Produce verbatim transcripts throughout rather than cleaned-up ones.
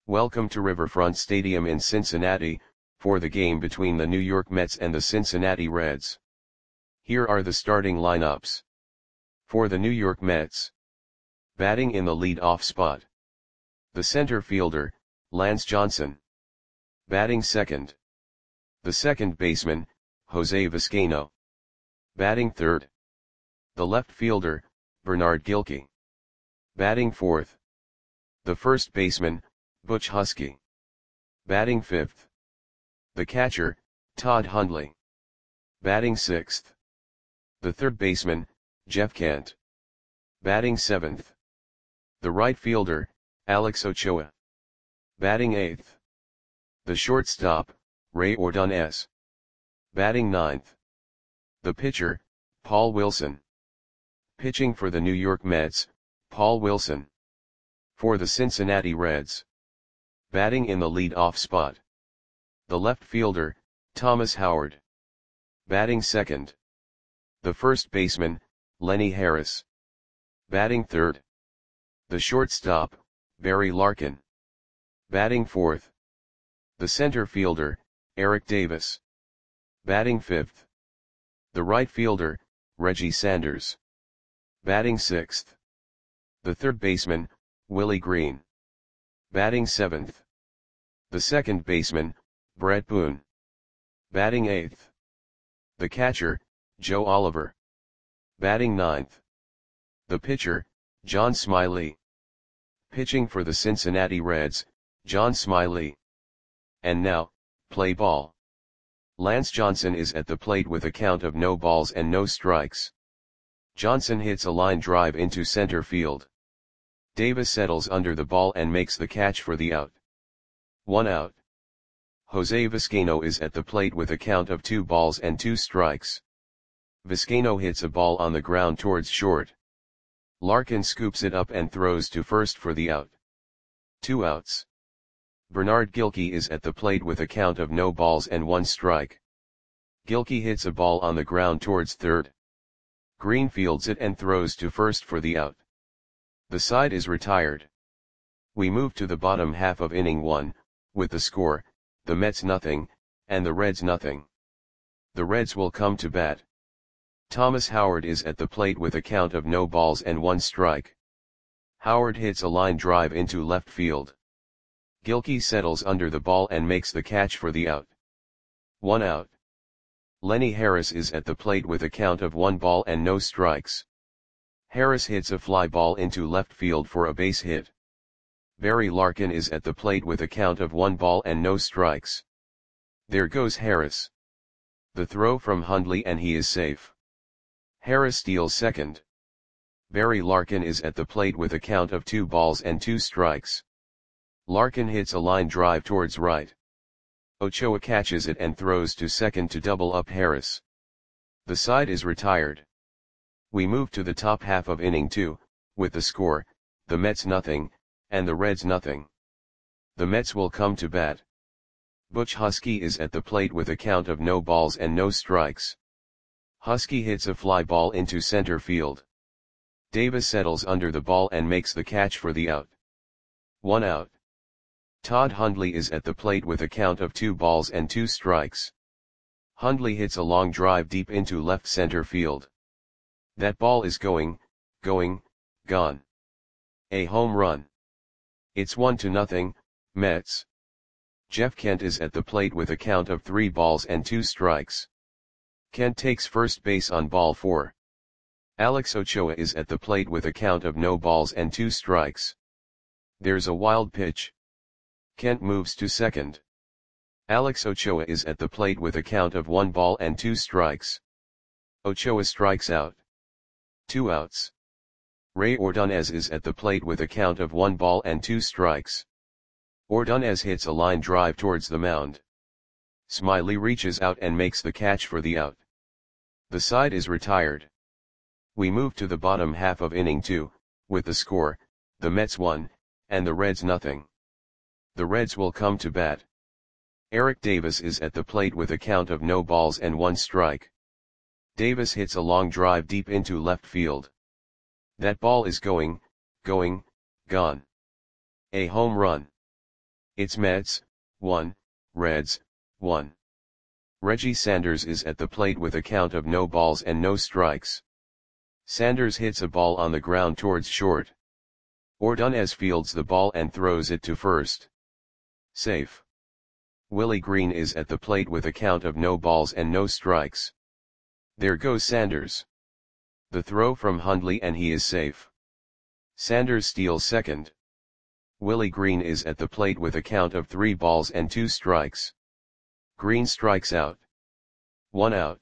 Welcome to Riverfront Stadium in Cincinnati, for the game between the New York Mets and the Cincinnati Reds. Here are the starting lineups. For the New York Mets. Batting in the lead-off spot. The center fielder, Lance Johnson. Batting second. The second baseman, Jose Vizcaino. Batting third. The left fielder, Bernard Gilkey. Batting fourth. The first baseman, Butch Huskey. Batting fifth. The catcher, Todd Hundley. Batting sixth. The third baseman, Jeff Kent. Batting seventh. The right fielder, Alex Ochoa. Batting eighth. The shortstop, Ray Ordonez. Batting ninth. The pitcher, Paul Wilson. Pitching for the New York Mets, Paul Wilson. For the Cincinnati Reds. Batting in the lead-off spot. The left fielder, Thomas Howard. Batting second. The first baseman, Lenny Harris. Batting third. The shortstop, Barry Larkin. Batting fourth. The center fielder, Eric Davis. Batting fifth. The right fielder, Reggie Sanders. Batting sixth. The third baseman, Willie Green. Batting seventh. The second baseman, Brett Boone. Batting eighth. The catcher, Joe Oliver. Batting ninth. The pitcher, John Smiley. Pitching for the Cincinnati Reds, John Smiley. And now, play ball. Lance Johnson is at the plate with a count of no balls and no strikes. Johnson hits a line drive into center field. Davis settles under the ball and makes the catch for the out. One out. Jose Vizcaino is at the plate with a count of two balls and two strikes. Vizcaino hits a ball on the ground towards short. Larkin scoops it up and throws to first for the out. Two outs. Bernard Gilkey is at the plate with a count of no balls and one strike. Gilkey hits a ball on the ground towards third. Green fields it and throws to first for the out. The side is retired. We move to the bottom half of inning one, with the score, the Mets nothing, and the Reds nothing. The Reds will come to bat. Thomas Howard is at the plate with a count of no balls and one strike. Howard hits a line drive into left field. Gilkey settles under the ball and makes the catch for the out. One out. Lenny Harris is at the plate with a count of one ball and no strikes. Harris hits a fly ball into left field for a base hit. Barry Larkin is at the plate with a count of one ball and no strikes. There goes Harris. The throw from Hundley and he is safe. Harris steals second. Barry Larkin is at the plate with a count of two balls and two strikes. Larkin hits a line drive towards right. Ochoa catches it and throws to second to double up Harris. The side is retired. We move to the top half of inning two, with the score, the Mets nothing, and the Reds nothing. The Mets will come to bat. Butch Huskey is at the plate with a count of no balls and no strikes. Huskey hits a fly ball into center field. Davis settles under the ball and makes the catch for the out. One out. Todd Hundley is at the plate with a count of two balls and two strikes. Hundley hits a long drive deep into left center field. That ball is going, going, gone. A home run. It's one to nothing, Mets. Jeff Kent is at the plate with a count of three balls and two strikes. Kent takes first base on ball four. Alex Ochoa is at the plate with a count of no balls and two strikes. There's a wild pitch. Kent moves to second. Alex Ochoa is at the plate with a count of one ball and two strikes. Ochoa strikes out. Two outs. Ray Ordonez is at the plate with a count of one ball and two strikes. Ordonez hits a line drive towards the mound. Smiley reaches out and makes the catch for the out. The side is retired. We move to the bottom half of inning two, with the score, the Mets one, and the Reds nothing. The Reds will come to bat. Eric Davis is at the plate with a count of no balls and one strike. Davis hits a long drive deep into left field. That ball is going, going, gone. A home run. It's Mets, one, Reds, one. Reggie Sanders is at the plate with a count of no balls and no strikes. Sanders hits a ball on the ground towards short. Ordonez fields the ball and throws it to first. Safe. Willie Green is at the plate with a count of no balls and no strikes. There goes Sanders. The throw from Hundley and he is safe. Sanders steals second. Willie Green is at the plate with a count of three balls and two strikes. Green strikes out. One out.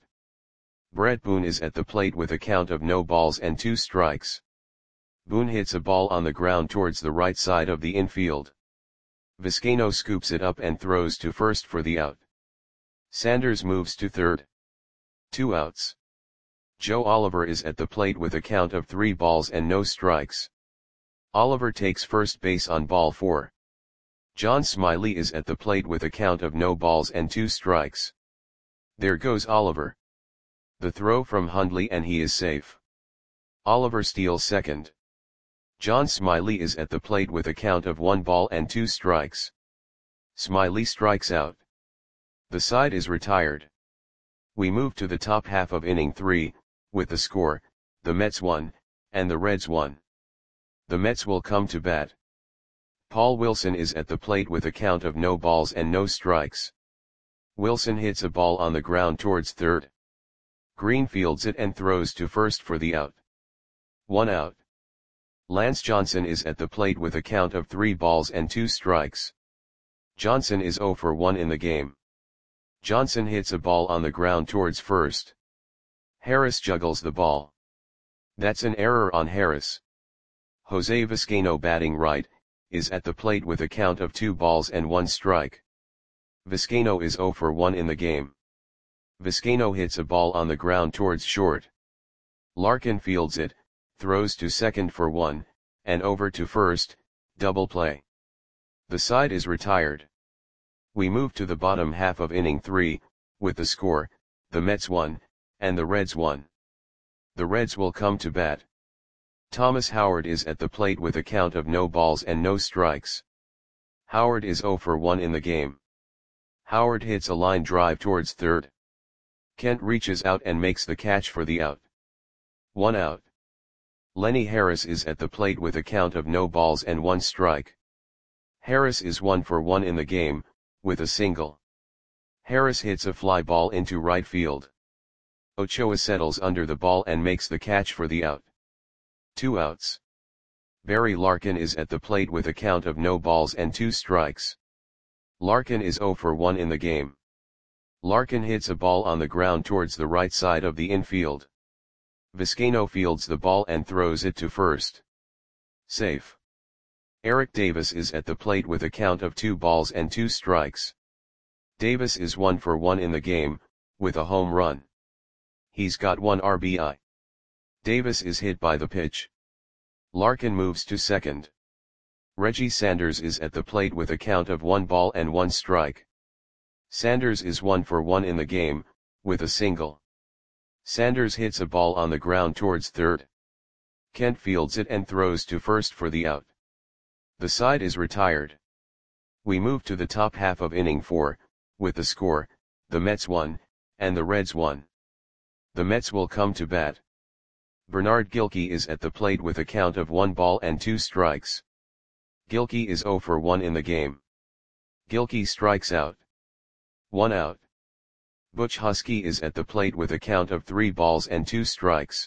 Brett Boone is at the plate with a count of no balls and two strikes. Boone hits a ball on the ground towards the right side of the infield. Vizcaino scoops it up and throws to first for the out. Sanders moves to third. Two outs. Joe Oliver is at the plate with a count of three balls and no strikes. Oliver takes first base on ball four. John Smiley is at the plate with a count of no balls and two strikes. There goes Oliver. The throw from Hundley and he is safe. Oliver steals second. John Smiley is at the plate with a count of one ball and two strikes. Smiley strikes out. The side is retired. We move to the top half of inning three, with the score, the Mets won, and the Reds won. The Mets will come to bat. Paul Wilson is at the plate with a count of no balls and no strikes. Wilson hits a ball on the ground towards third. Green fields it and throws to first for the out. One out. Lance Johnson is at the plate with a count of three balls and two strikes. Johnson is oh for one in the game. Johnson hits a ball on the ground towards first. Harris juggles the ball. That's an error on Harris. Jose Vizcaino, batting right, is at the plate with a count of two balls and one strike. Vizcaino is oh for one in the game. Vizcaino hits a ball on the ground towards short. Larkin fields it, throws to second for one, and over to first, double play. The side is retired. We move to the bottom half of inning three, with the score, the Mets won, and the Reds won. The Reds will come to bat. Thomas Howard is at the plate with a count of no balls and no strikes. Howard is oh for one in the game. Howard hits a line drive towards third. Kent reaches out and makes the catch for the out. One out. Lenny Harris is at the plate with a count of no balls and one strike. Harris is one for one in the game, with a single. Harris hits a fly ball into right field. Ochoa settles under the ball and makes the catch for the out. Two outs. Barry Larkin is at the plate with a count of no balls and two strikes. Larkin is oh for one in the game. Larkin hits a ball on the ground towards the right side of the infield. Vizcaino fields the ball and throws it to first. Safe. Eric Davis is at the plate with a count of two balls and two strikes. Davis is one for one in the game, with a home run. He's got one R B I. Davis is hit by the pitch. Larkin moves to second. Reggie Sanders is at the plate with a count of one ball and one strike. Sanders is one for one in the game, with a single. Sanders hits a ball on the ground towards third. Kent fields it and throws to first for the out. The side is retired. We move to the top half of inning four, with the score, the Mets won, and the Reds won. The Mets will come to bat. Bernard Gilkey is at the plate with a count of one ball and two strikes. Gilkey is oh for one in the game. Gilkey strikes out. One out. Butch Husky is at the plate with a count of three balls and two strikes.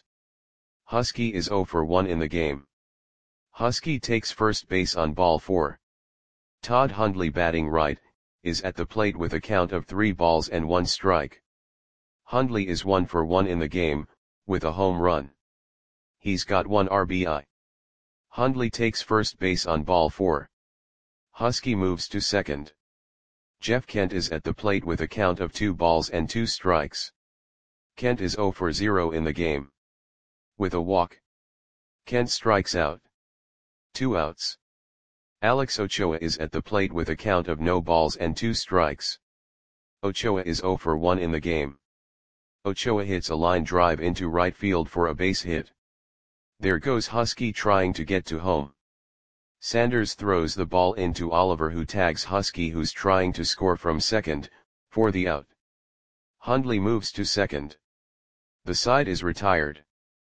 Husky is oh for one in the game. Husky takes first base on ball four. Todd Hundley, batting right, is at the plate with a count of three balls and one strike. Hundley is one for one in the game, with a home run. He's got one R B I. Hundley takes first base on ball four. Husky moves to second. Jeff Kent is at the plate with a count of two balls and two strikes. Kent is oh for zero in the game. With a walk. Kent strikes out. Two outs. Alex Ochoa is at the plate with a count of no balls and two strikes. Ochoa is oh for one in the game. Ochoa hits a line drive into right field for a base hit. There goes Husky trying to get to home. Sanders throws the ball into Oliver, who tags Husky, who's trying to score from second, for the out. Hundley moves to second. The side is retired.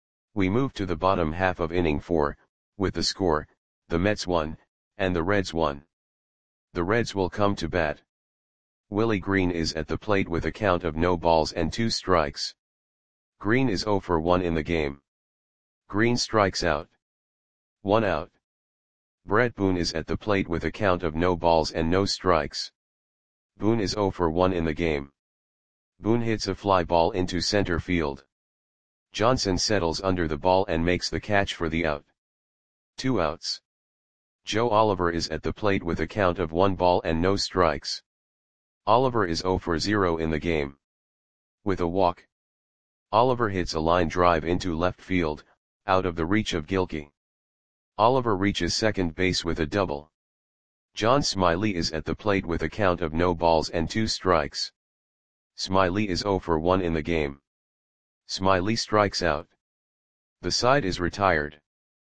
We move to the bottom half of inning four, with the score, the Mets won, and the Reds won. The Reds will come to bat. Willie Green is at the plate with a count of no balls and two strikes. Green is oh for one in the game. Green strikes out. One out. Brett Boone is at the plate with a count of no balls and no strikes. Boone is oh for one in the game. Boone hits a fly ball into center field. Johnson settles under the ball and makes the catch for the out. Two outs. Joe Oliver is at the plate with a count of one ball and no strikes. Oliver is oh for zero in the game. With a walk, Oliver hits a line drive into left field, out of the reach of Gilkey. Oliver reaches second base with a double. John Smiley is at the plate with a count of no balls and two strikes. Smiley is oh for one in the game. Smiley strikes out. The side is retired.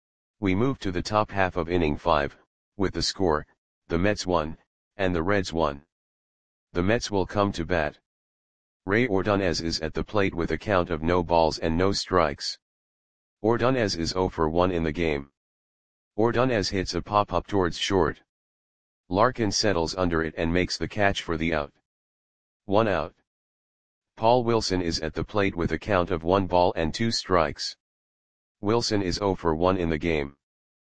We move to the top half of inning five, with the score, the Mets won, and the Reds won. The Mets will come to bat. Ray Ordonez is at the plate with a count of no balls and no strikes. Ordonez is oh for one in the game. Ordonez hits a pop-up towards short. Larkin settles under it and makes the catch for the out. One out. Paul Wilson is at the plate with a count of one ball and two strikes. Wilson is oh for one in the game.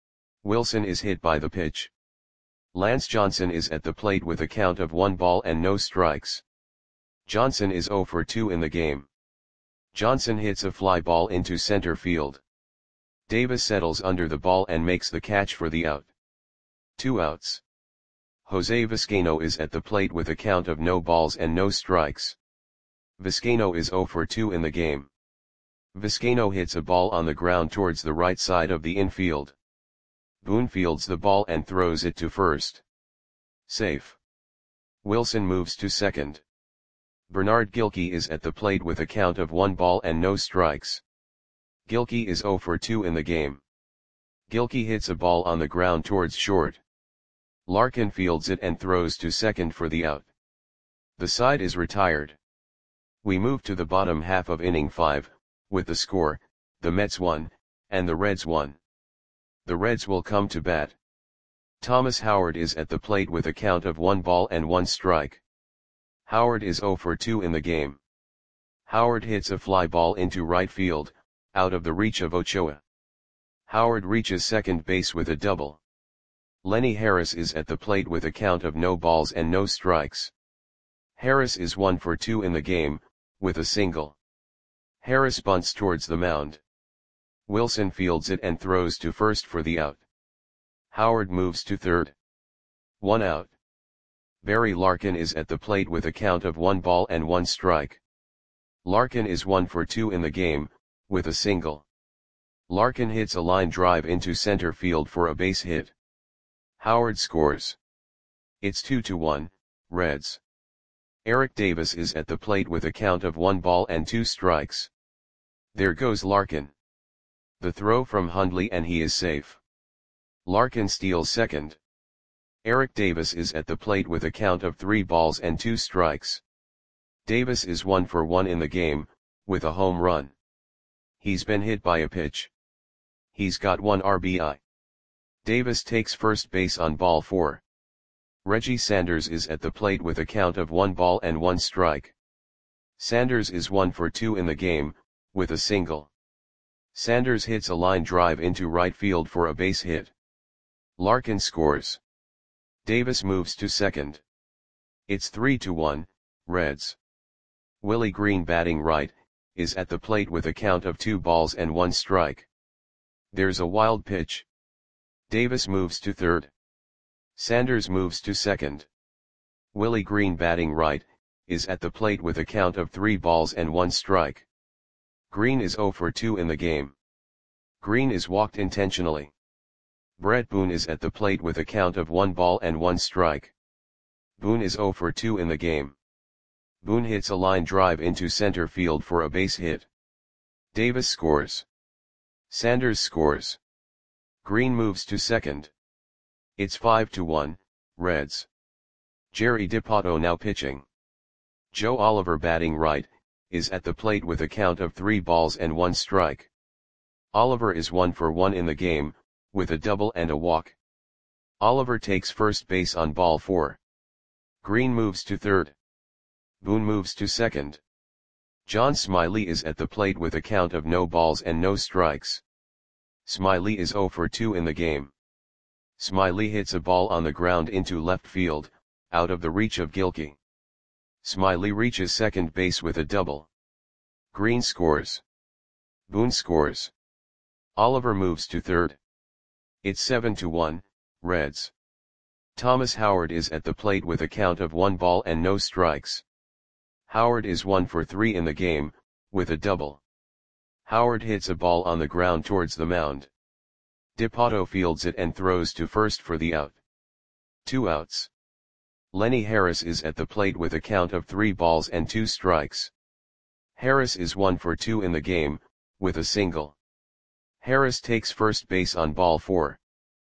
Wilson is hit by the pitch. Lance Johnson is at the plate with a count of one ball and no strikes. Johnson is oh for two in the game. Johnson hits a fly ball into center field. Davis settles under the ball and makes the catch for the out. Two outs. Jose Vizcaino is at the plate with a count of no balls and no strikes. Vizcaino is oh for two in the game. Vizcaino hits a ball on the ground towards the right side of the infield. Boone fields the ball and throws it to first. Safe. Wilson moves to second. Bernard Gilkey is at the plate with a count of one ball and no strikes. Gilkey is oh for two in the game. Gilkey hits a ball on the ground towards short. Larkin fields it and throws to second for the out. The side is retired. We move to the bottom half of inning five, with the score, the Mets won, and the Reds won. The Reds will come to bat. Thomas Howard is at the plate with a count of one ball and one strike. Howard is oh for two in the game. Howard hits a fly ball into right field, out of the reach of Ochoa. Howard reaches second base with a double. Lenny Harris is at the plate with a count of no balls and no strikes. Harris is one for two in the game, with a single. Harris bunts towards the mound. Wilson fields it and throws to first for the out. Howard moves to third. One out. Barry Larkin is at the plate with a count of one ball and one strike. Larkin is one for two in the game, with a single. Larkin hits a line drive into center field for a base hit. Howard scores. It's two to one, Reds. Eric Davis is at the plate with a count of one ball and two strikes. There goes Larkin. The throw from Hundley and he is safe. Larkin steals second. Eric Davis is at the plate with a count of three balls and two strikes. Davis is one for one in the game, with a home run. He's been hit by a pitch. He's got one R B I. Davis takes first base on ball four. Reggie Sanders is at the plate with a count of one ball and one strike. Sanders is one for two in the game, with a single. Sanders hits a line drive into right field for a base hit. Larkin scores. Davis moves to second. It's three to one, Reds. Willie Green, batting right, is at the plate with a count of two balls and one strike. There's a wild pitch. Davis moves to third. Sanders moves to second. Willie Green, batting right, is at the plate with a count of three balls and one strike. Green is oh for two in the game. Green is walked intentionally. Brett Boone is at the plate with a count of one ball and one strike. Boone is oh for two in the game. Boone hits a line drive into center field for a base hit. Davis scores. Sanders scores. Green moves to second. It's five to one, Reds. Jerry Dipoto now pitching. Joe Oliver batting right, is at the plate with a count of three balls and one strike. Oliver is one for one in the game, with a double and a walk. Oliver takes first base on ball four. Green moves to third. Boone moves to second. John Smiley is at the plate with a count of no balls and no strikes. Smiley is zero for two in the game. Smiley hits a ball on the ground into left field, out of the reach of Gilkey. Smiley reaches second base with a double. Green scores. Boone scores. Oliver moves to third. It's seven to one, Reds. Thomas Howard is at the plate with a count of one ball and no strikes. Howard is one for three in the game, with a double. Howard hits a ball on the ground towards the mound. Dipoto fields it and throws to first for the out. Two outs. Lenny Harris is at the plate with a count of three balls and two strikes. Harris is one for two in the game, with a single. Harris takes first base on ball four.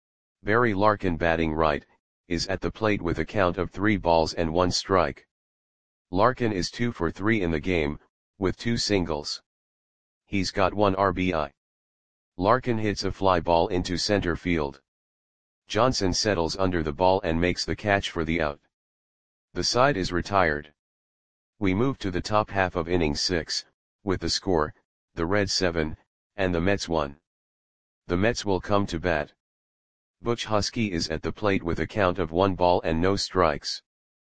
Barry Larkin batting right, is at the plate with a count of three balls and one strike. Larkin is two for three in the game, with two singles. He's got one R B I. Larkin hits a fly ball into center field. Johnson settles under the ball and makes the catch for the out. The side is retired. We move to the top half of inning six, with the score, the Reds seven, and the Mets one. The Mets will come to bat. Butch Husky is at the plate with a count of one ball and no strikes.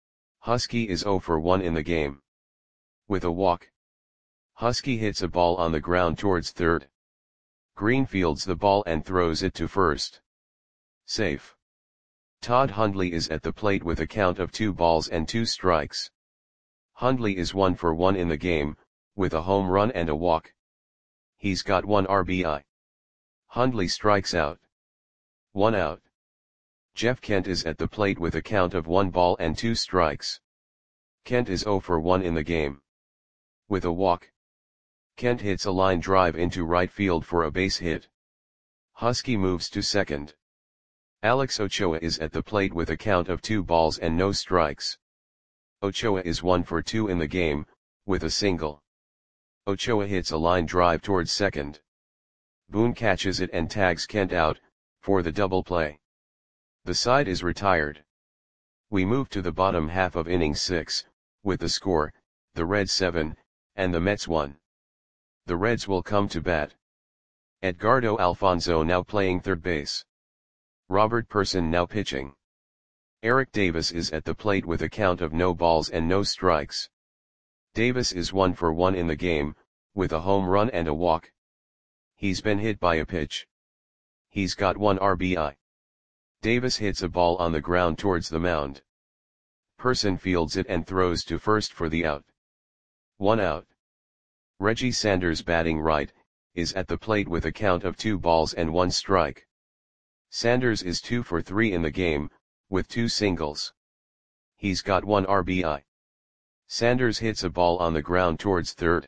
Husky is zero for one in the game. With a walk. Husky hits a ball on the ground towards third. Green fields the ball and throws it to first. Safe. Todd Hundley is at the plate with a count of two balls and two strikes. Hundley is one for one in the game, with a home run and a walk. He's got one R B I. Hundley strikes out. One out. Jeff Kent is at the plate with a count of one ball and two strikes. Kent is zero for one in the game. With a walk. Kent hits a line drive into right field for a base hit. Husky moves to second. Alex Ochoa is at the plate with a count of two balls and no strikes. Ochoa is one for two in the game, with a single. Ochoa hits a line drive towards second. Boone catches it and tags Kent out, for the double play. The side is retired. We move to the bottom half of inning six, with the score, the Reds seven, and the Mets one. The Reds will come to bat. Edgardo Alfonzo now playing third base. Robert Person now pitching. Eric Davis is at the plate with a count of no balls and no strikes. Davis is one for one in the game, with a home run and a walk. He's been hit by a pitch. He's got one R B I. Davis hits a ball on the ground towards the mound. Person fields it and throws to first for the out. One out. Reggie Sanders batting right, is at the plate with a count of two balls and one strike. Sanders is two for three in the game, with two singles. He's got one R B I. Sanders hits a ball on the ground towards third.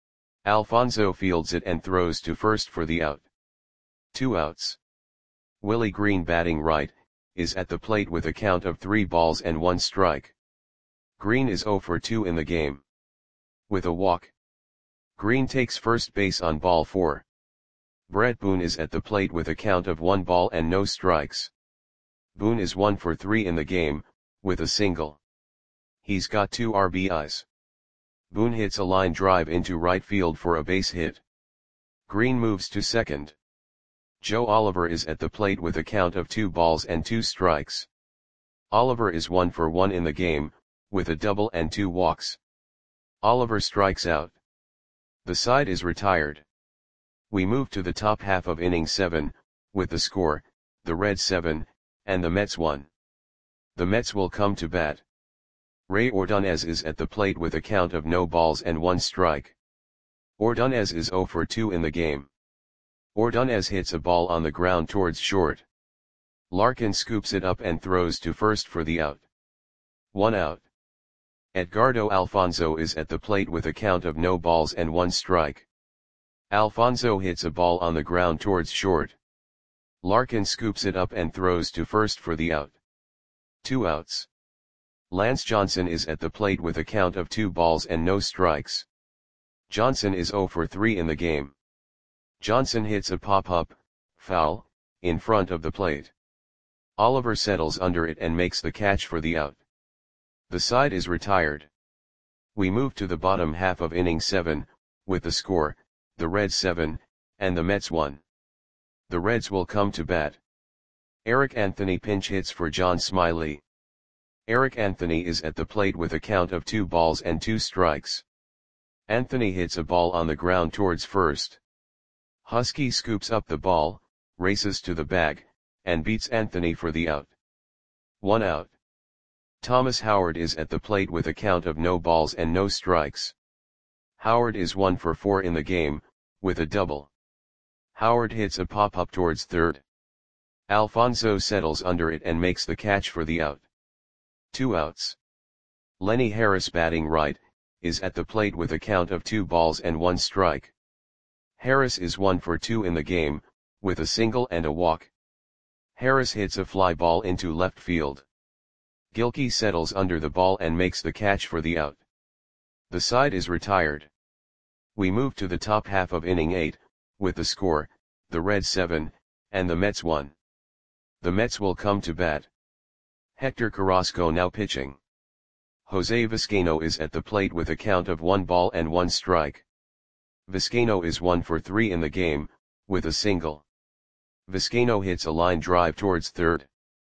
Alfonzo fields it and throws to first for the out. Two outs. Willie Green batting right, is at the plate with a count of three balls and one strike. Green is zero for two in the game. With a walk. Green takes first base on ball four. Brett Boone is at the plate with a count of one ball and no strikes. Boone is one for three in the game, with a single. He's got two R B Is. Boone hits a line drive into right field for a base hit. Green moves to second. Joe Oliver is at the plate with a count of two balls and two strikes. Oliver is one for one in the game, with a double and two walks. Oliver strikes out. The side is retired. We move to the top half of inning seven, with the score, the Reds seven, and the Mets one. The Mets will come to bat. Ray Ordonez is at the plate with a count of no balls and one strike. Ordonez is zero for two in the game. Ordonez hits a ball on the ground towards short. Larkin scoops it up and throws to first for the out. One out. Edgardo Alfonzo is at the plate with a count of no balls and one strike. Alfonzo hits a ball on the ground towards short. Larkin scoops it up and throws to first for the out. Two outs. Lance Johnson is at the plate with a count of two balls and no strikes. Johnson is oh for three in the game. Johnson hits a pop-up, foul, in front of the plate. Oliver settles under it and makes the catch for the out. The side is retired. We move to the bottom half of inning seven, with the score, the Reds seven, and the Mets one. The Reds will come to bat. Eric Anthony pinch hits for John Smiley. Eric Anthony is at the plate with a count of two balls and two strikes. Anthony hits a ball on the ground towards first. Husky scoops up the ball, races to the bag, and beats Anthony for the out. One out. Thomas Howard is at the plate with a count of no balls and no strikes. Howard is one for four in the game, with a double. Howard hits a pop-up towards third. Alfonso settles under it and makes the catch for the out. Two outs. Lenny Harris, batting right, is at the plate with a count of two balls and one strike. Harris is one for two in the game, with a single and a walk. Harris hits a fly ball into left field. Gilkey settles under the ball and makes the catch for the out. The side is retired. We move to the top half of inning eight, with the score, the Reds seven, and the Mets one. The Mets will come to bat. Hector Carrasco now pitching. Jose Vizcaino is at the plate with a count of one ball and one strike. Vizcaino is one for three in the game, with a single. Vizcaino hits a line drive towards third.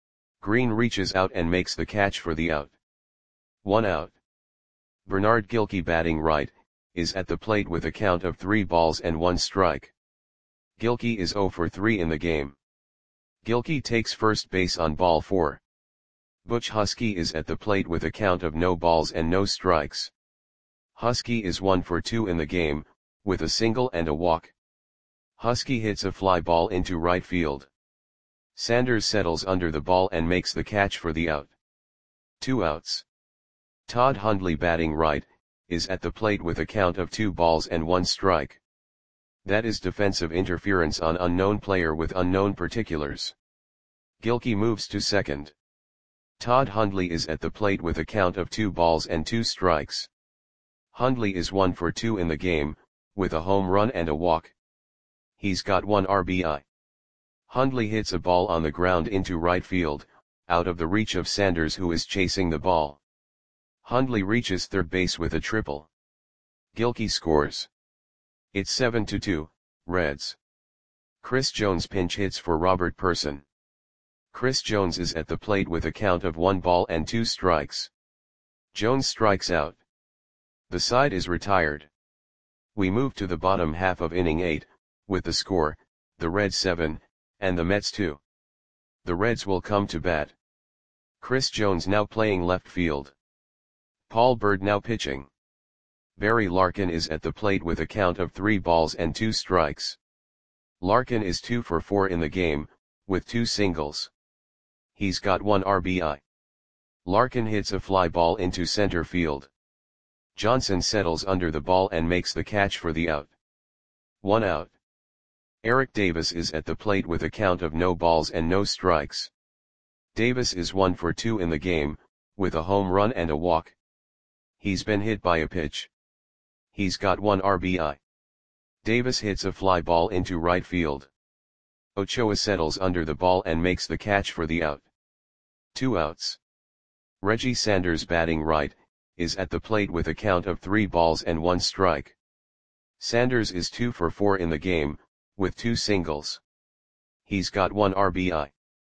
Green reaches out and makes the catch for the out. One out. Bernard Gilkey, batting right, is at the plate with a count of three balls and one strike. Gilkey is oh for three in the game. Gilkey takes first base on ball four. Butch Husky is at the plate with a count of no balls and no strikes. Husky is one for two in the game, with a single and a walk. Husky hits a fly ball into right field. Sanders settles under the ball and makes the catch for the out. Two outs. Todd Hundley, batting right, is at the plate with a count of two balls and one strike. That is defensive interference on unknown player with unknown particulars. Gilkey moves to second. Todd Hundley is at the plate with a count of two balls and two strikes. Hundley is one for two in the game, with a home run and a walk. He's got one R B I. Hundley hits a ball on the ground into right field, out of the reach of Sanders, who is chasing the ball. Hundley reaches third base with a triple. Gilkey scores. It's seven to two, Reds. Chris Jones pinch hits for Robert Person. Chris Jones is at the plate with a count of one ball and two strikes. Jones strikes out. The side is retired. We move to the bottom half of inning eight, with the score, the Reds seven, and the Mets two. The Reds will come to bat. Chris Jones now playing left field. Paul Byrd now pitching. Barry Larkin is at the plate with a count of three balls and two strikes. Larkin is two for four in the game, with two singles. He's got one R B I. Larkin hits a fly ball into center field. Johnson settles under the ball and makes the catch for the out. One out. Eric Davis is at the plate with a count of no balls and no strikes. Davis is one for two in the game, with a home run and a walk. He's been hit by a pitch. He's got one R B I. Davis hits a fly ball into right field. Ochoa settles under the ball and makes the catch for the out. Two outs. Reggie Sanders, batting right, is at the plate with a count of three balls and one strike. Sanders is two for four in the game, with two singles. He's got one R B I.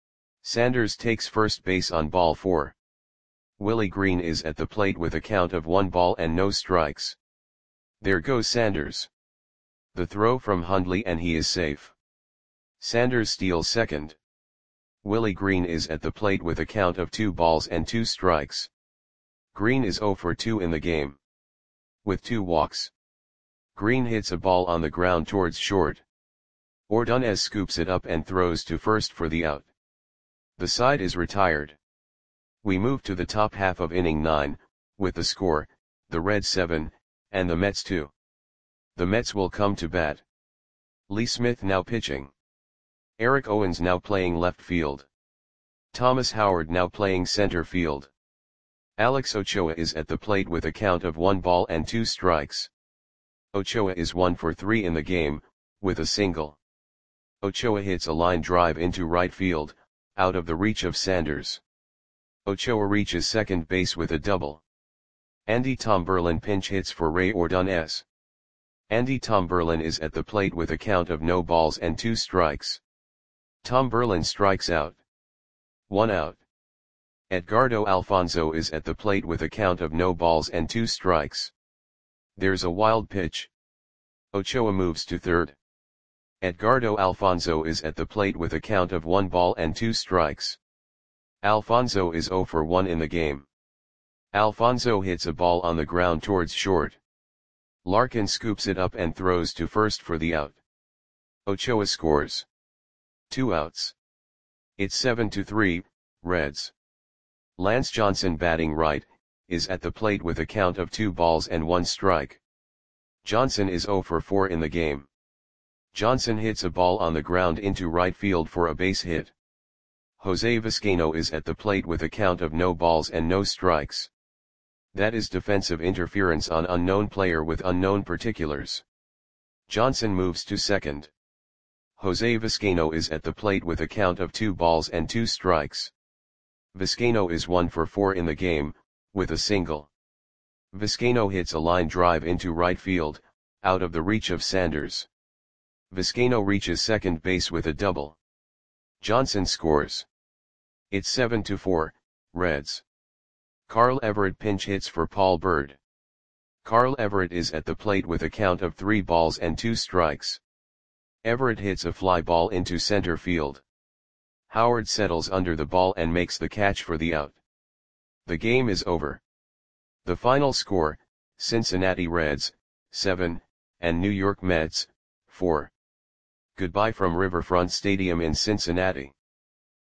Sanders takes first base on ball four. Willie Green is at the plate with a count of one ball and no strikes. There goes Sanders. The throw from Hundley and he is safe. Sanders steals second. Willie Green is at the plate with a count of two balls and two strikes. Green is oh for two in the game. With two walks. Green hits a ball on the ground towards short. Ordonez scoops it up and throws to first for the out. The side is retired. We move to the top half of inning nine, with the score, the Reds seven, and the Mets two. The Mets will come to bat. Lee Smith now pitching. Eric Owens now playing left field. Thomas Howard now playing center field. Alex Ochoa is at the plate with a count of one ball and two strikes. Ochoa is one for three in the game, with a single. Ochoa hits a line drive into right field, out of the reach of Sanders. Ochoa reaches second base with a double. Andy Tomberlin pinch hits for Ray Ordonez. Andy Tomberlin is at the plate with a count of no balls and two strikes. Tomberlin strikes out. One out. Edgardo Alfonzo is at the plate with a count of no balls and two strikes. There's a wild pitch. Ochoa moves to third. Edgardo Alfonzo is at the plate with a count of one ball and two strikes. Alfonzo is zero for one in the game. Alfonzo hits a ball on the ground towards short. Larkin scoops it up and throws to first for the out. Ochoa scores. Two outs. It's seven to three, Reds. Lance Johnson batting right, is at the plate with a count of two balls and one strike. Johnson is zero for four in the game. Johnson hits a ball on the ground into right field for a base hit. Jose Vizcaino is at the plate with a count of no balls and no strikes. That is defensive interference on unknown player with unknown particulars. Johnson moves to second. Jose Vizcaino is at the plate with a count of two balls and two strikes. Vizcaino is one for four in the game, with a single. Vizcaino hits a line drive into right field, out of the reach of Sanders. Vizcaino reaches second base with a double. Johnson scores. It's seven to four, Reds. Carl Everett pinch hits for Paul Bird. Carl Everett is at the plate with a count of three balls and two strikes. Everett hits a fly ball into center field. Howard settles under the ball and makes the catch for the out. The game is over. The final score, Cincinnati Reds, seven, and New York Mets, four. Goodbye from Riverfront Stadium in Cincinnati.